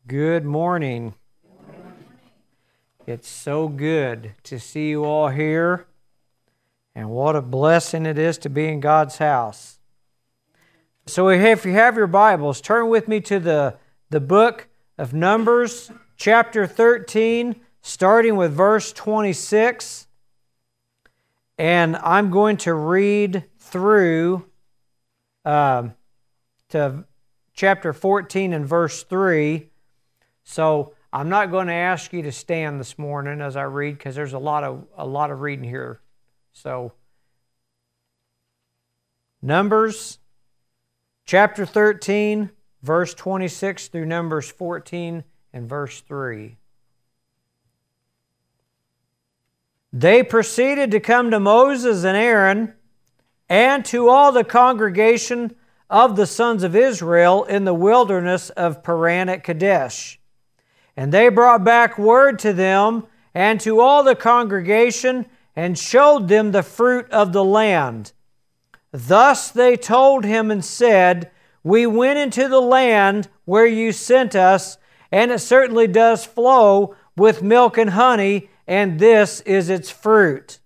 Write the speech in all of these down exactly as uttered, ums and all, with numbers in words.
Good morning. It's so good to see you all here, and what a blessing it is to be in God's house. So if you have your Bibles, turn with me to the, the book of Numbers, chapter thirteen, starting with verse twenty-six. And I'm going to read through um, to chapter fourteen and verse three. So I'm not going to ask you to stand this morning as I read, because there's a lot of a lot of reading here. So Numbers chapter thirteen, verse twenty-six through Numbers fourteen and verse three. They proceeded to come to Moses and Aaron and to all the congregation of the sons of Israel in the wilderness of Paran at Kadesh. And they brought back word to them and to all the congregation and showed them the fruit of the land. Thus they told him and said, "We went into the land where you sent us, and it certainly does flow with milk and honey, and this is its fruit.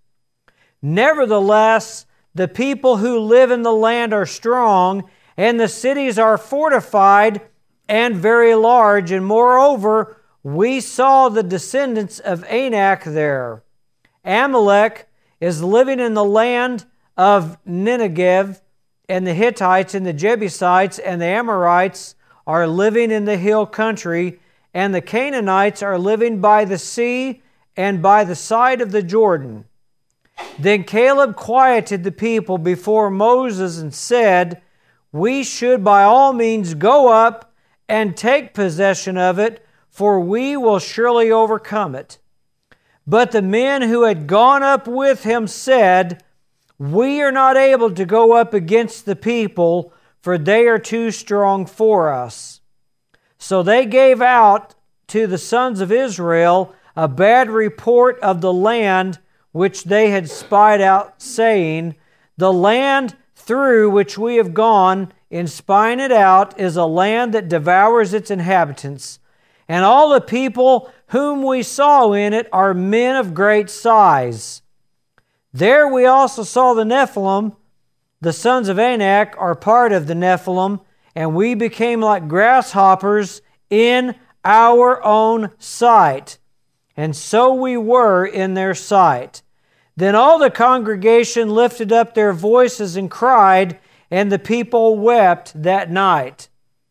Nevertheless, the people who live in the land are strong, and the cities are fortified and very large, and moreover, we saw the descendants of Anak there. Amalek is living in the land of Negev, and the Hittites and the Jebusites and the Amorites are living in the hill country, and the Canaanites are living by the sea and by the side of the Jordan." Then Caleb quieted the people before Moses and said, "We should by all means go up and take possession of it, for we will surely overcome it." But the men who had gone up with him said, "We are not able to go up against the people, for they are too strong for us." So they gave out to the sons of Israel a bad report of the land which they had spied out, saying, "The land through which we have gone in spying it out is a land that devours its inhabitants, and all the people whom we saw in it are men of great size. There we also saw the Nephilim. The sons of Anak are part of the Nephilim, and we became like grasshoppers in our own sight. And so we were in their sight." Then all the congregation lifted up their voices and cried, and the people wept that night.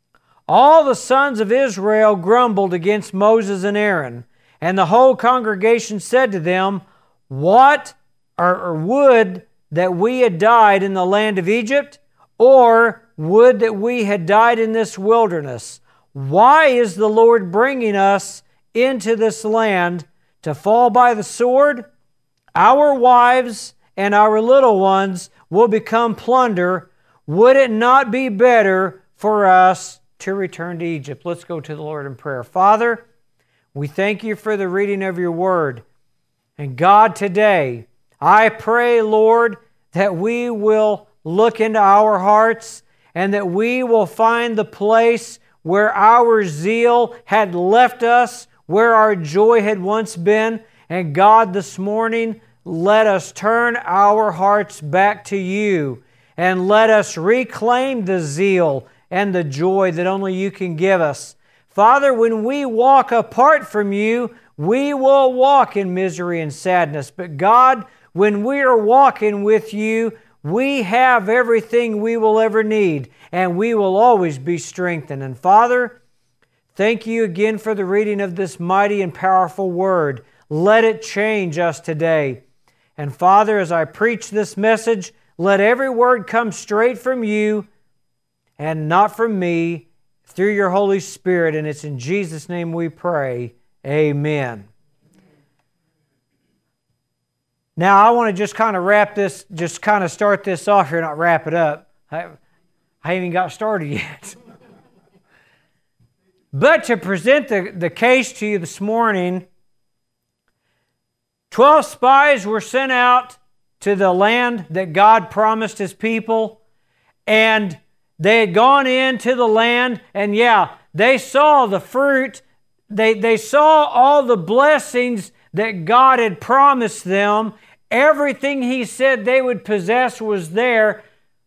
All the sons of Israel grumbled against Moses and Aaron, and the whole congregation said to them, "What or, or would that we had died in the land of Egypt, or would that we had died in this wilderness? Why is the Lord bringing us into this land to fall by the sword? Our wives and our little ones will become plunder. Would it not be better for us to return to Egypt?" Let's go to the Lord in prayer. Father, we thank you for the reading of your word. And God, today, I pray, Lord, that we will look into our hearts and that we will find the place where our zeal had left us, where our joy had once been. And God, this morning, let us turn our hearts back to you and let us reclaim the zeal and the joy that only you can give us. Father, when we walk apart from you, we will walk in misery and sadness. But God, when we are walking with you, we have everything we will ever need, and we will always be strengthened. And Father, thank you again for the reading of this mighty and powerful word. Let it change us today. And Father, as I preach this message, let every word come straight from you and not from me, through your Holy Spirit. And it's in Jesus' name we pray. Amen. Now, I want to just kind of wrap this, just kind of start this off here, not wrap it up. I, I haven't even got started yet. But to present the, the case to you this morning, twelve spies were sent out to the land that God promised His people, and they had gone into the land, and yeah, they saw the fruit. They, they saw all the blessings that God had promised them. Everything He said they would possess was there.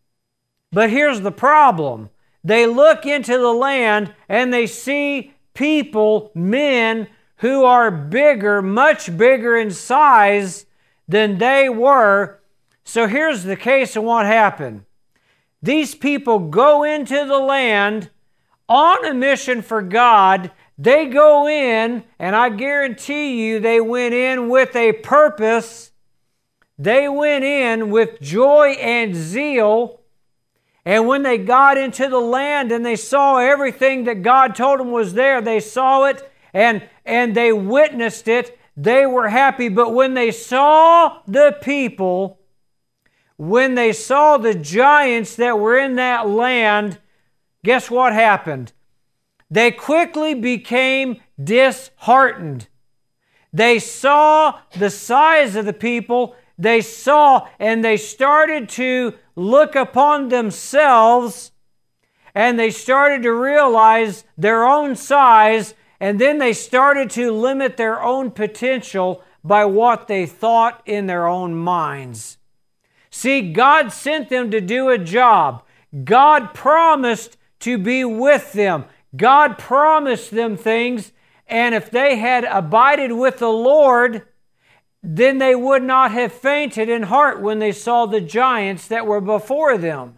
But here's the problem. They look into the land and they see people, men, who are bigger, much bigger in size than they were. So here's the case of what happened. These people go into the land on a mission for God. They go in, and I guarantee you they went in with a purpose. They went in with joy and zeal. And when they got into the land and they saw everything that God told them was there, they saw it and, and they witnessed it. They were happy. But when they saw the people, when they saw the giants that were in that land, guess what happened? They quickly became disheartened. They saw the size of the people. They saw and they started to look upon themselves, and they started to realize their own size, and then they started to limit their own potential by what they thought in their own minds. See, God sent them to do a job. God promised to be with them. God promised them things, and if they had abided with the Lord, then they would not have fainted in heart when they saw the giants that were before them.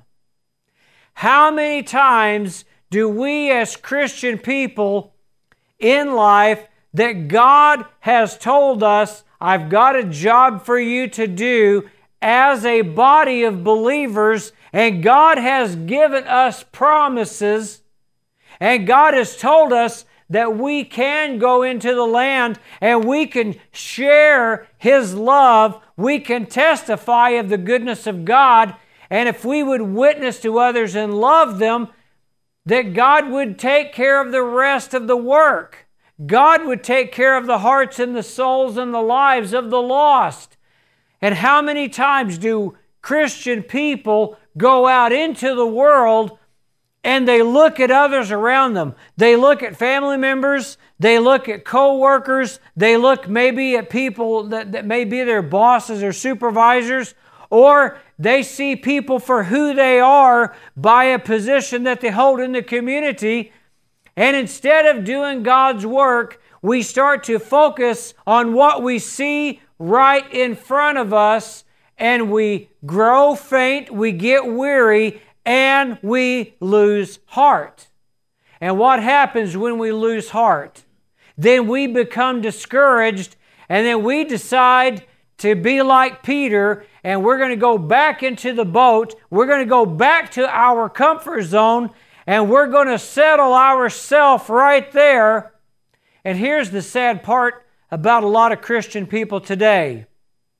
How many times do we as Christian people in life that God has told us, I've got a job for you to do as a body of believers, and God has given us promises, and God has told us that we can go into the land and we can share His love. We can testify of the goodness of God. And if we would witness to others and love them, that God would take care of the rest of the work. God would take care of the hearts and the souls and the lives of the lost. And how many times do Christian people go out into the world and they look at others around them? They look at family members. They look at co-workers. They look maybe at people that, that may be their bosses or supervisors. Or they see people for who they are by a position that they hold in the community. And instead of doing God's work, we start to focus on what we see right in front of us. And we grow faint. We get weary. And we lose heart. And what happens when we lose heart? Then we become discouraged, and then we decide to be like Peter, and we're going to go back into the boat. We're going to go back to our comfort zone, and we're going to settle ourselves right there. And here's the sad part about a lot of Christian people today.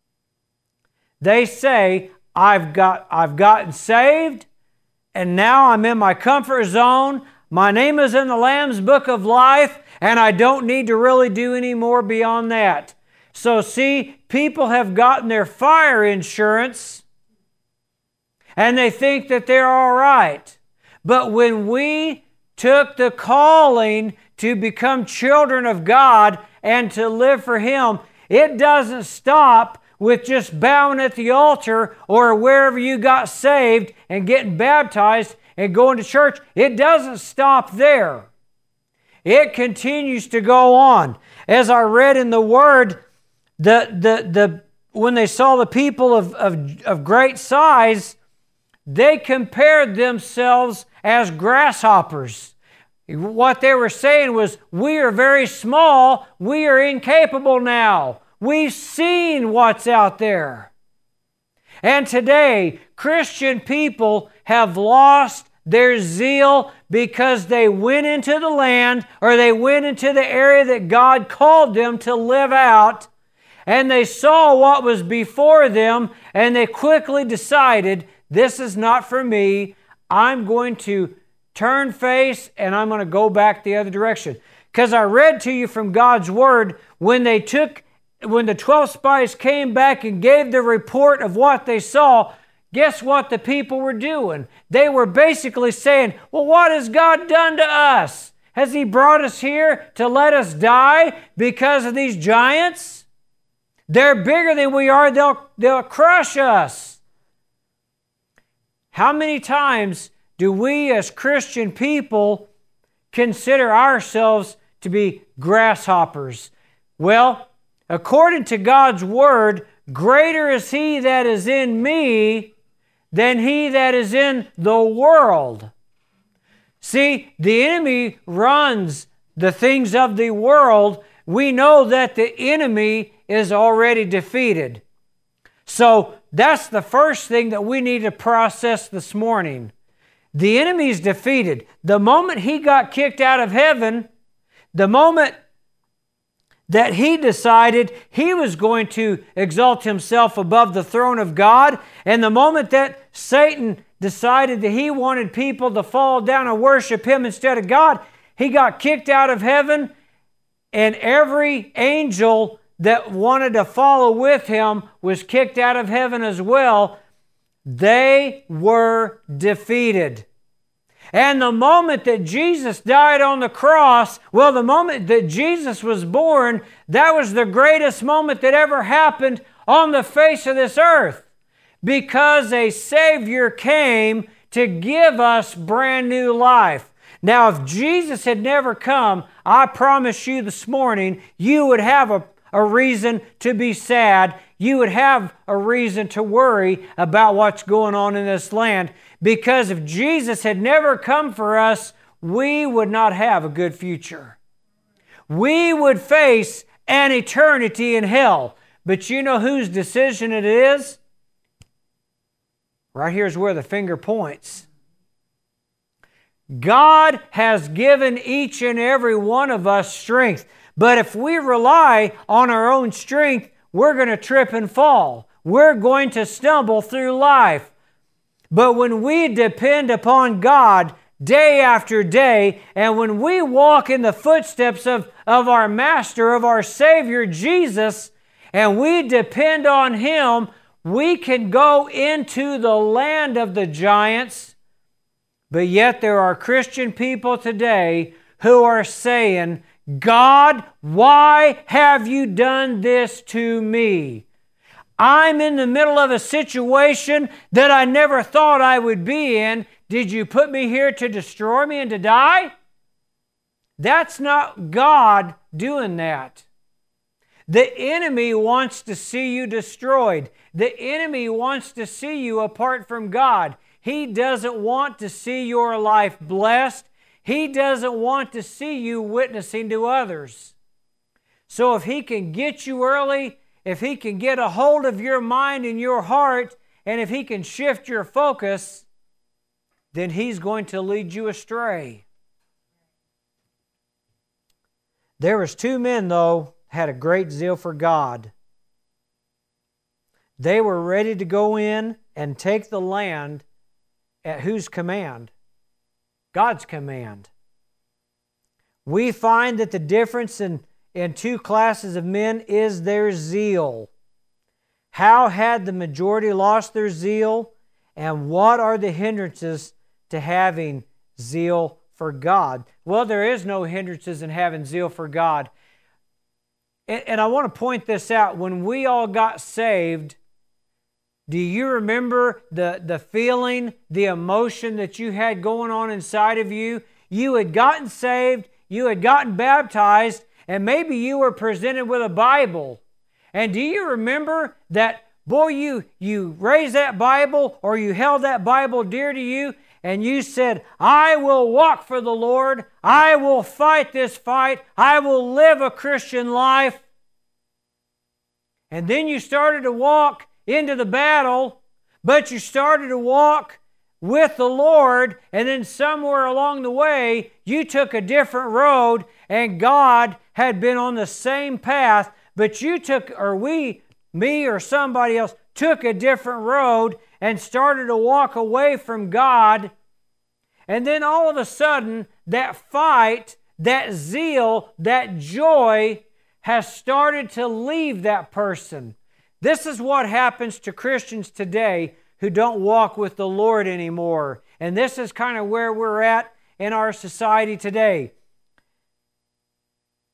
They say, I've got, I've gotten saved, and now I'm in my comfort zone. My name is in the Lamb's Book of Life, and I don't need to really do any more beyond that. So see, people have gotten their fire insurance, and they think that they're all right. But when we took the calling to become children of God and to live for Him, it doesn't stop with just bowing at the altar or wherever you got saved and getting baptized and going to church. It doesn't stop there. It continues to go on. As I read in the Word, the, the, the, when they saw the people of, of, of great size, they compared themselves as grasshoppers. What they were saying was, we are very small, we are incapable now. We've seen what's out there. And today, Christian people have lost their zeal because they went into the land, or they went into the area that God called them to live out, and they saw what was before them, and they quickly decided, this is not for me. I'm going to turn face, and I'm going to go back the other direction. Because I read to you from God's Word, when they took When the twelve spies came back and gave the report of what they saw, guess what the people were doing? They were basically saying, well, what has God done to us? Has He brought us here to let us die because of these giants? They're bigger than we are. They'll, they'll crush us. How many times do we as Christian people consider ourselves to be grasshoppers? Well, according to God's Word, greater is He that is in me than he that is in the world. See, the enemy runs the things of the world. We know that the enemy is already defeated. So that's the first thing that we need to process this morning. The enemy is defeated. The moment he got kicked out of heaven, the moment that he decided he was going to exalt himself above the throne of God, and the moment that Satan decided that he wanted people to fall down and worship him instead of God, he got kicked out of heaven, and every angel that wanted to follow with him was kicked out of heaven as well. They were defeated. And the moment that Jesus died on the cross, well, the moment that Jesus was born, that was the greatest moment that ever happened on the face of this earth. Because a Savior came to give us brand new life. Now, if Jesus had never come, I promise you this morning, you would have a, a reason to be sad. You would have a reason to worry about what's going on in this land. Because if Jesus had never come for us, we would not have a good future. We would face an eternity in hell. But you know whose decision it is? Right here's where the finger points. God has given each and every one of us strength. But if we rely on our own strength, we're going to trip and fall. We're going to stumble through life. But when we depend upon God day after day, and when we walk in the footsteps of, of our Master, of our Savior Jesus, and we depend on Him, we can go into the land of the giants. But yet there are Christian people today who are saying, God, why have you done this to me? I'm in the middle of a situation that I never thought I would be in. Did you put me here to destroy me and to die? That's not God doing that. The enemy wants to see you destroyed. The enemy wants to see you apart from God. He doesn't want to see your life blessed. He doesn't want to see you witnessing to others. So if he can get you early, if he can get a hold of your mind and your heart, and if he can shift your focus, then he's going to lead you astray. There was two men, though, had a great zeal for God. They were ready to go in and take the land at whose command? God's command. We find that the difference in in two classes of men is their zeal. How had the majority lost their zeal? And what are the hindrances to having zeal for God? Well, there is no hindrances in having zeal for God. And, and I want to point this out. When we all got saved, do you remember the, the feeling, the emotion that you had going on inside of you? You had gotten saved, you had gotten baptized, and maybe you were presented with a Bible. And do you remember that, boy, you, you raised that Bible or you held that Bible dear to you and you said, I will walk for the Lord. I will fight this fight. I will live a Christian life. And then you started to walk into the battle, but you started to walk with the Lord, and then somewhere along the way, you took a different road, and God had been on the same path, but you took, or we, me or somebody else, took a different road and started to walk away from God. And then all of a sudden, that fight, that zeal, that joy has started to leave that person. This is what happens to Christians today who don't walk with the Lord anymore. And this is kind of where we're at in our society today.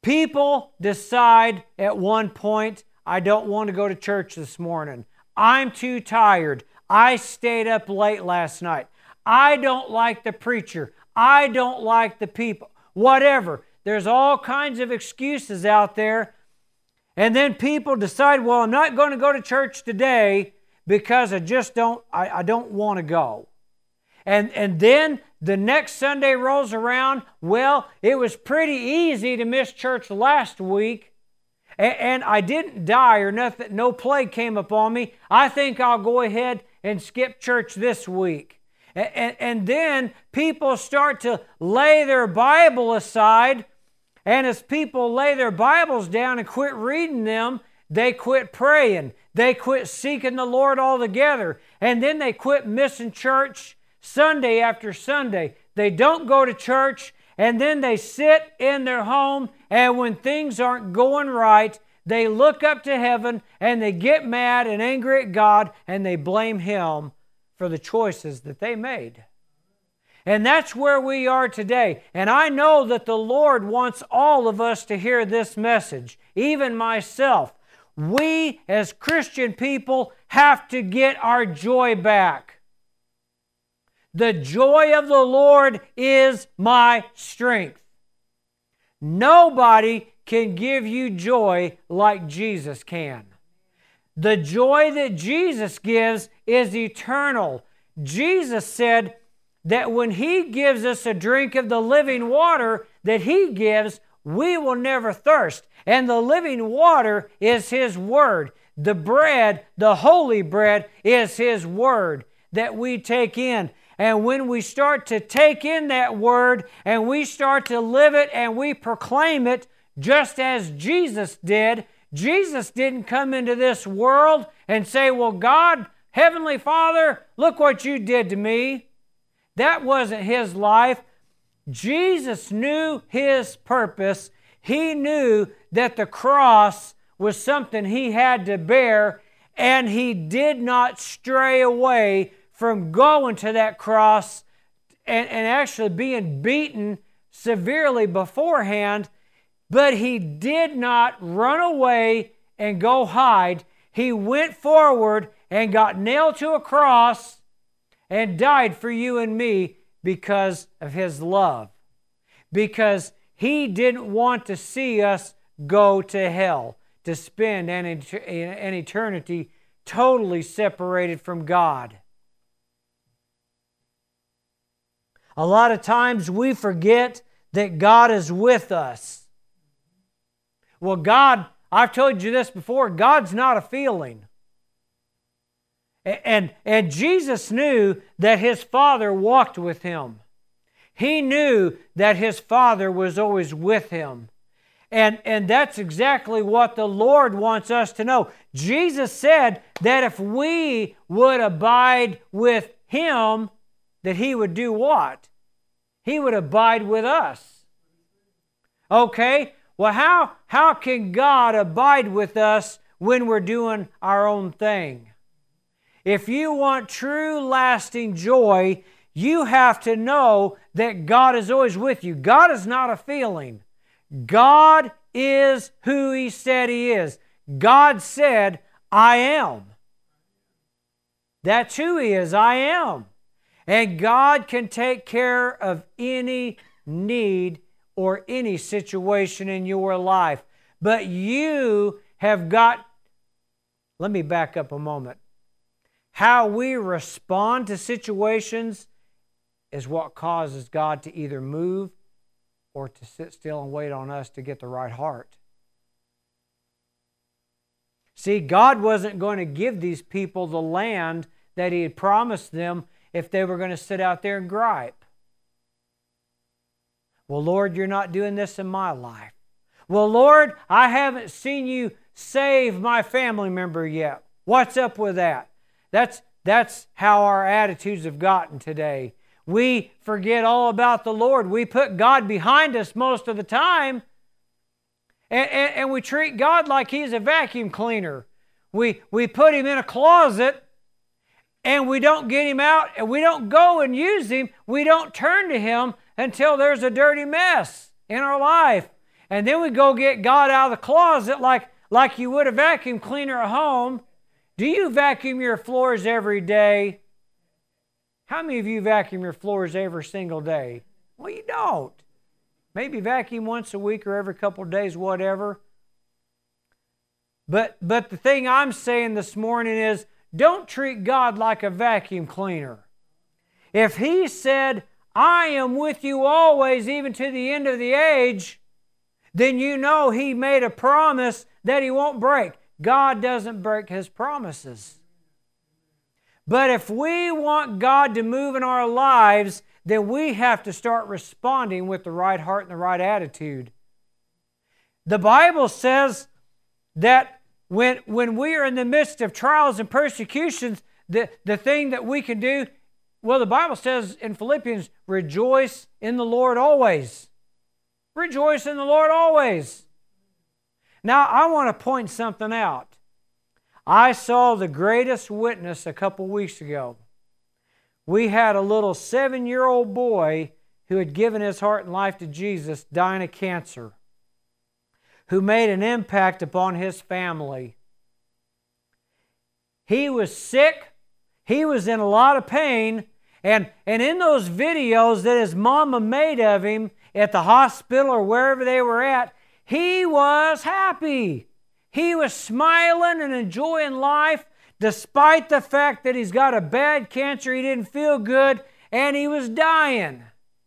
People decide at one point, I don't want to go to church this morning. I'm too tired. I stayed up late last night. I don't like the preacher. I don't like the people. Whatever. There's all kinds of excuses out there. And then people decide, well, I'm not going to go to church today because I just don't, I, I don't want to go. And, and then the next Sunday rolls around. Well, it was pretty easy to miss church last week. And, and I didn't die or nothing, no plague came upon me. I think I'll go ahead and skip church this week. And, and, and then people start to lay their Bible aside. And as people lay their Bibles down and quit reading them, they quit praying. They quit seeking the Lord altogether. And then they quit missing church Sunday after Sunday. They don't go to church, and then they sit in their home, and when things aren't going right, they look up to heaven, and they get mad and angry at God, and they blame Him for the choices that they made. And that's where we are today. And I know that the Lord wants all of us to hear this message, even myself. We as Christian people have to get our joy back. The joy of the Lord is my strength. Nobody can give you joy like Jesus can. The joy that Jesus gives is eternal. Jesus said that when He gives us a drink of the living water that He gives, we will never thirst. And the living water is His Word. The bread, the holy bread, is His Word that we take in. And when we start to take in that Word and we start to live it and we proclaim it just as Jesus did, Jesus didn't come into this world and say, well, God, Heavenly Father, look what you did to me. That wasn't His life. Jesus knew His purpose. He knew that the cross was something He had to bear, and He did not stray away from going to that cross and, and actually being beaten severely beforehand, but He did not run away and go hide. He went forward and got nailed to a cross and died for you and me because of His love. Because He didn't want to see us go to hell, to spend an, an eternity totally separated from God. A lot of times we forget that God is with us. Well, God, I've told you this before, God's not a feeling. And, and Jesus knew that His Father walked with Him. He knew that His Father was always with Him. And, and that's exactly what the Lord wants us to know. Jesus said that if we would abide with Him, that He would do what? He would abide with us. Okay, well, how, how can God abide with us when we're doing our own thing? If you want true lasting joy, you have to know that God is always with you. God is not a feeling. God is who He said He is. God said, I am. That's who He is, I am. And God can take care of any need or any situation in your life. But you have got, let me back up a moment. How we respond to situations is what causes God to either move or to sit still and wait on us to get the right heart. See, God wasn't going to give these people the land that He had promised them if they were going to sit out there and gripe. Well, Lord, you're not doing this in my life. Well, Lord, I haven't seen you save my family member yet. What's up with that? That's, that's how our attitudes have gotten today. We forget all about the Lord. We put God behind us most of the time, and, and, and we treat God like He's a vacuum cleaner. We, we put Him in a closet, and we don't get Him out, and we don't go and use Him. We don't turn to Him until there's a dirty mess in our life. And then we go get God out of the closet like, like you would a vacuum cleaner at home. Do you vacuum your floors every day? How many of you vacuum your floors every single day? Well, you don't. Maybe vacuum once a week or every couple of days, whatever. But, but the thing I'm saying this morning is, don't treat God like a vacuum cleaner. If He said, I am with you always, even to the end of the age, then you know He made a promise that He won't break. God doesn't break His promises. But if we want God to move in our lives, then we have to start responding with the right heart and the right attitude. The Bible says that when, when we are in the midst of trials and persecutions, the, the thing that we can do, well, the Bible says in Philippians, rejoice in the Lord always. Rejoice in the Lord always. Now, I want to point something out. I saw the greatest witness a couple weeks ago. We had a little seven-year-old boy who had given his heart and life to Jesus, dying of cancer, who made an impact upon his family. He was sick. He was in a lot of pain. And, and in those videos that his mama made of him at the hospital or wherever they were at, he was happy. He was smiling and enjoying life despite the fact that he's got a bad cancer, he didn't feel good, and he was dying.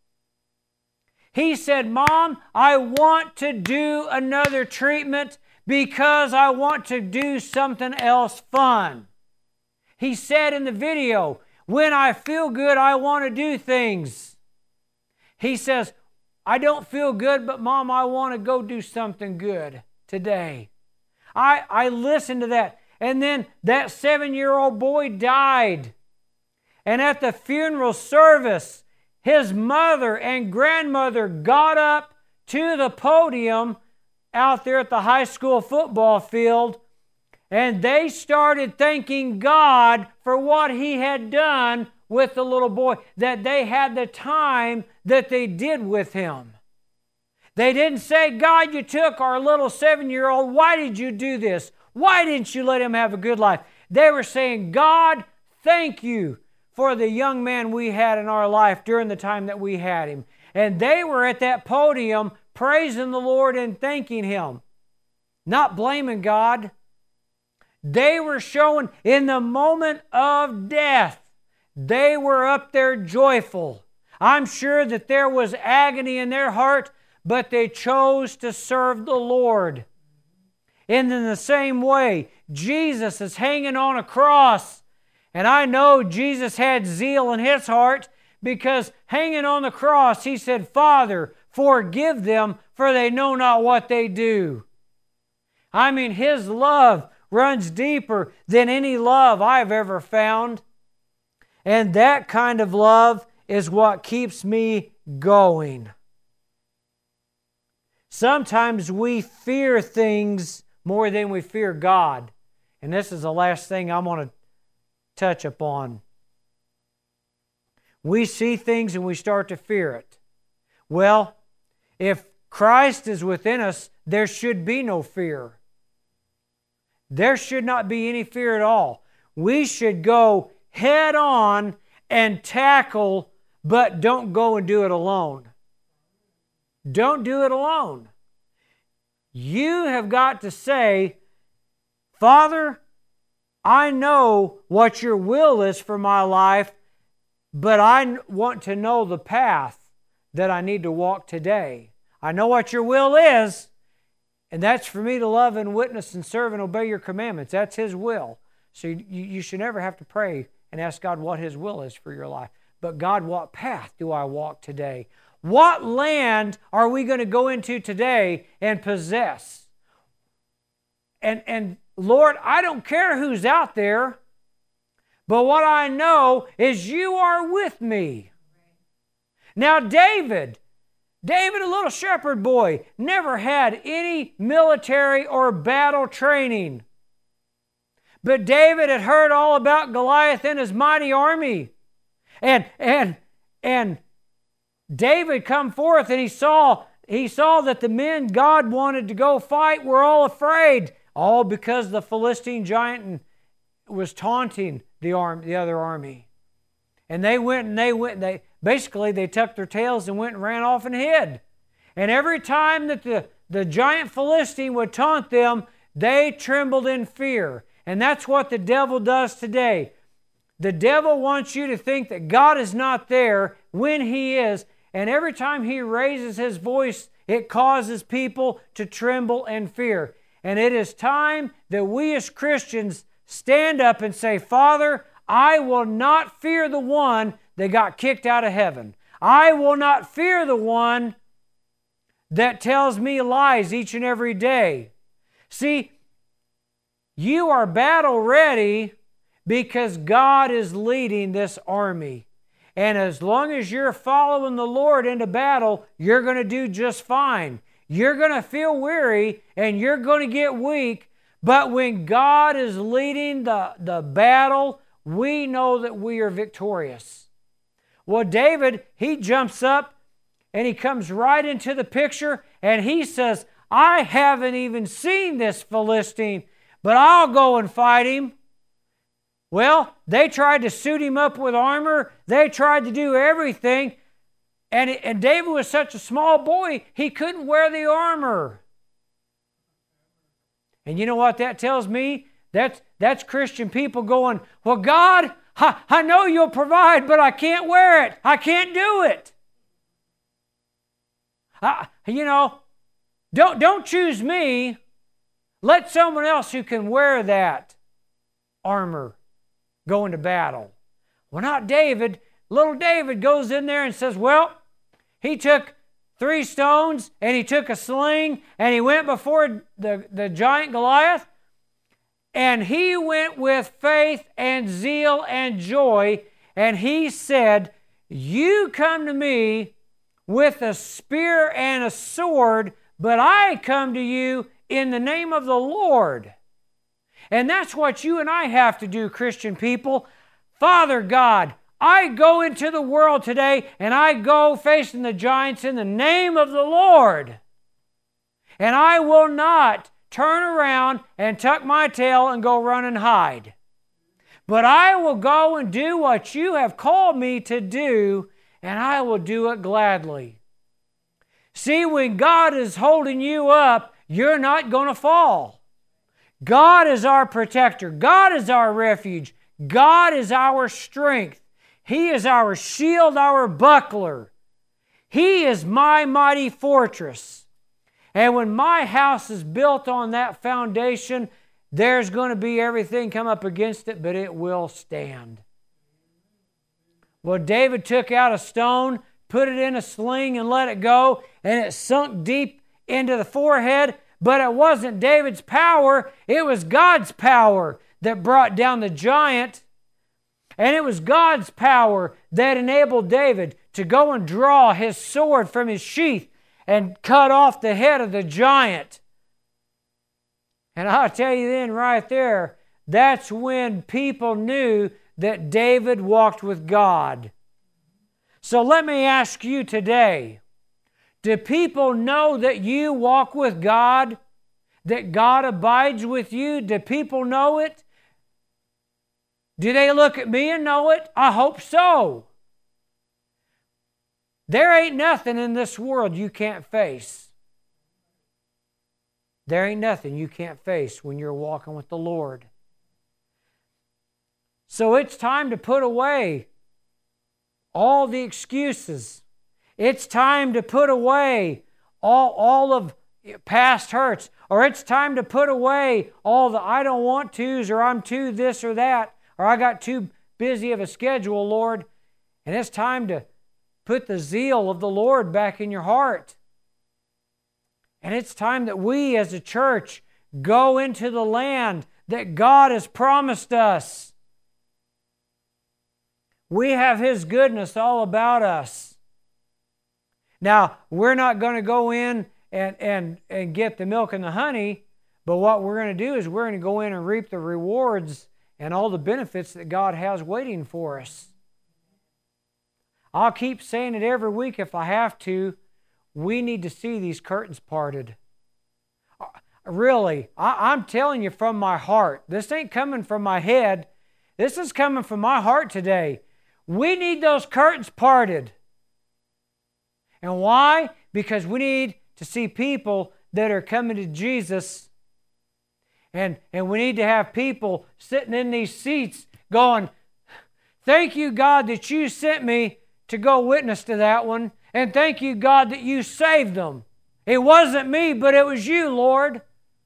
He said, Mom, I want to do another treatment because I want to do something else fun. He said in the video, when I feel good, I want to do things. He says, I don't feel good, but Mom, I want to go do something good today. I, I listened to that. And then that seven-year-old boy died. And at the funeral service, his mother and grandmother got up to the podium out there at the high school football field, and they started thanking God for what He had done with the little boy, that they had the time that they did with him. They didn't say, God, you took our little seven-year-old. Why did you do this? Why didn't you let him have a good life? They were saying, God, thank you for the young man we had in our life during the time that we had him. And they were at that podium praising the Lord and thanking Him, not blaming God. They were showing in the moment of death, they were up there joyful. I'm sure that there was agony in their heart, but they chose to serve the Lord. And in the same way, Jesus is hanging on a cross. And I know Jesus had zeal in His heart, because hanging on the cross, He said, Father, forgive them, for they know not what they do. I mean, His love runs deeper than any love I've ever found. And that kind of love is what keeps me going. Sometimes we fear things more than we fear God. And this is the last thing I want to touch upon. We see things and we start to fear it. Well, if Christ is within us, there should be no fear. There should not be any fear at all. We should go head on and tackle, but don't go and do it alone. Don't do it alone. You have got to say, Father, I know what your will is for my life, but I want to know the path that I need to walk today. I know what your will is, and that's for me to love and witness and serve and obey your commandments. That's His will. So you, you should never have to pray and ask God what His will is for your life. But God, what path do I walk today? What land are we going to go into today and possess? And, and Lord, I don't care who's out there, but what I know is you are with me. Now, David, David, a little shepherd boy, never had any military or battle training. But David had heard all about Goliath and his mighty army. And, and, and David come forth and he saw he saw that the men God wanted to go fight were all afraid, all because the Philistine giant was taunting the arm, the other army. And they went and they went, they basically they tucked their tails and went and ran off and hid. And every time that the, the giant Philistine would taunt them, they trembled in fear. And that's what the devil does today. The devil wants you to think that God is not there when He is. And every time he raises his voice, it causes people to tremble and fear. And it is time that we as Christians stand up and say, Father, I will not fear the one that got kicked out of heaven. I will not fear the one that tells me lies each and every day. See, you are battle ready because God is leading this army. And as long as you're following the Lord into battle, you're going to do just fine. You're going to feel weary and you're going to get weak. But when God is leading the, the battle, we know that we are victorious. Well, David, he jumps up and he comes right into the picture and he says, I haven't even seen this Philistine, but I'll go and fight him. Well, they tried to suit him up with armor. They tried to do everything. And, and David was such a small boy, he couldn't wear the armor. And you know what that tells me? That's, that's Christian people going, well, God, I, I know you'll provide, but I can't wear it. I can't do it. I, you know, don't, don't choose me. Let someone else who can wear that armor go into battle. Well, not David. Little David goes in there and says, well, he took three stones and he took a sling and he went before the, the giant Goliath, and he went with faith and zeal and joy, and he said, you come to me with a spear and a sword, but I come to you in the name of the Lord. And that's what you and I have to do, Christian people. Father God, I go into the world today and I go facing the giants in the name of the Lord. And I will not turn around and tuck my tail and go run and hide. But I will go and do what you have called me to do, and I will do it gladly. See, when God is holding you up, you're not going to fall. God is our protector. God is our refuge. God is our strength. He is our shield, our buckler. He is my mighty fortress. And when my house is built on that foundation, there's going to be everything come up against it, but it will stand. Well, David took out a stone, put it in a sling and let it go, and it sunk deep into the forehead. But it wasn't David's power, it was God's power that brought down the giant. And it was God's power that enabled David to go and draw his sword from his sheath and cut off the head of the giant. And I'll tell you then right there, that's when people knew that David walked with God. So let me ask you today, do people know that you walk with God? That God abides with you? Do people know it? Do they look at me and know it? I hope so. There ain't nothing in this world you can't face. There ain't nothing you can't face when you're walking with the Lord. So it's time to put away all the excuses. It's time to put away all, all of past hurts. Or it's time to put away all the I don't want to's, or I'm too this or that, or I got too busy of a schedule, Lord. And it's time to put the zeal of the Lord back in your heart. And it's time that we as a church go into the land that God has promised us. We have His goodness all about us. Now, we're not going to go in and, and, and get the milk and the honey, but what we're going to do is we're going to go in and reap the rewards and all the benefits that God has waiting for us. I'll keep saying it every week if I have to. we need to see these curtains parted. Really, I, I'm telling you from my heart. This ain't coming from my head. This is coming from my heart today. We need those curtains parted. And why? Because we need to see people that are coming to Jesus. And, and we need to have people sitting in these seats going, thank you, God, that you sent me to go witness to that one. And thank you, God, that you saved them. It wasn't me, but it was you, Lord.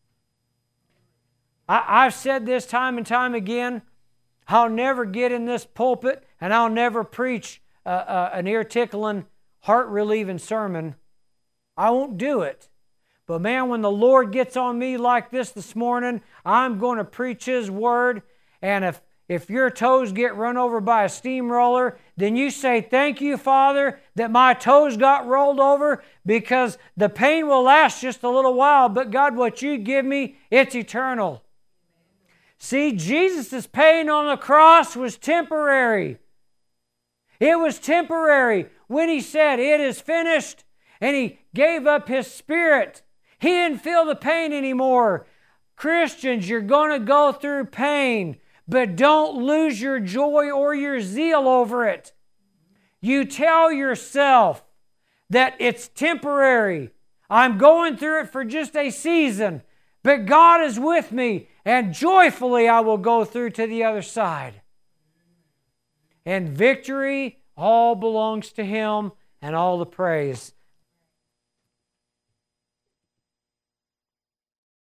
I, I've said this time and time again. I'll never get in this pulpit and I'll never preach uh, uh, an ear-tickling, heart-relieving sermon. I won't do it. But man, when the Lord gets on me like this this morning, I'm going to preach His Word. And if, if your toes get run over by a steamroller, then you say, thank you, Father, that my toes got rolled over, because the pain will last just a little while. But God, what you give me, it's eternal. See, Jesus' pain on the cross was temporary. It was temporary when He said, it is finished, and He gave up His Spirit. He didn't feel the pain anymore. Christians, you're going to go through pain, but don't lose your joy or your zeal over it. You tell yourself that it's temporary. I'm going through it for just a season, but God is with me, and joyfully I will go through to the other side. And victory all belongs to Him, and all the praise.